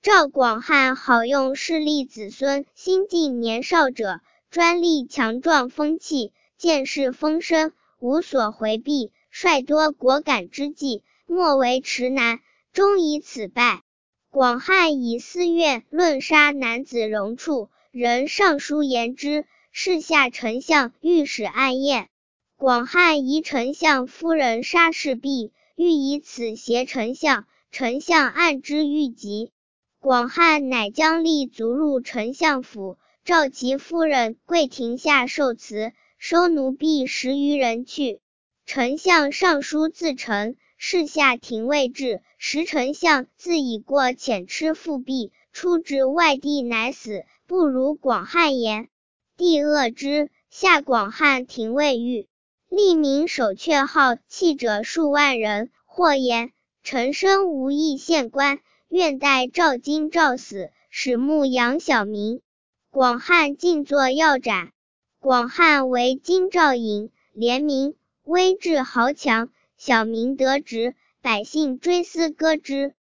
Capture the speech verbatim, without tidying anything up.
赵广汉好用势利子孙，心地年少者，专立强壮风气，见势风声，无所回避，率多果敢之计，莫为迟难，终以此败。广汉以四月论杀男子容处，人上书言之，示下丞相御史暗验。广汉疑丞相夫人杀士婢，欲以此挟丞相，丞相按之欲疾。广汉乃将立卒入丞相府，召其夫人跪庭下受辞，收奴婢十余人去。丞相上书自陈，示下廷尉至，时丞相自以过遣吃复辟，出至外地乃死，不如广汉言。帝恶之，下广汉廷尉狱，吏民守阙号弃者数万人。或言臣生无意献官，愿待赵今赵死，始牧养小民。广汉尽作要斩。广汉为京兆尹，廉明，威志豪强，小民得职，百姓追思歌之。